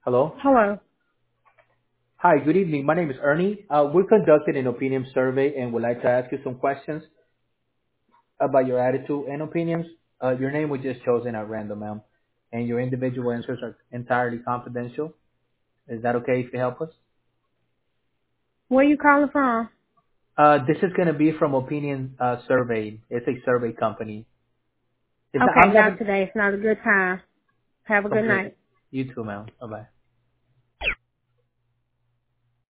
Hello? Hello. Hi, good evening. My name is Ernie. We're conducting an opinion survey and would like to ask you some questions about your attitude and opinions. Your name was just chosen at random, ma'am, and your individual answers are entirely confidential. Is that okay if you help us? Where you calling from? This is going to be from Opinion Survey. It's a survey company. Okay, I'm not not. today. It's not a good time. Have a good Okay. night. You too, ma'am. Bye-bye.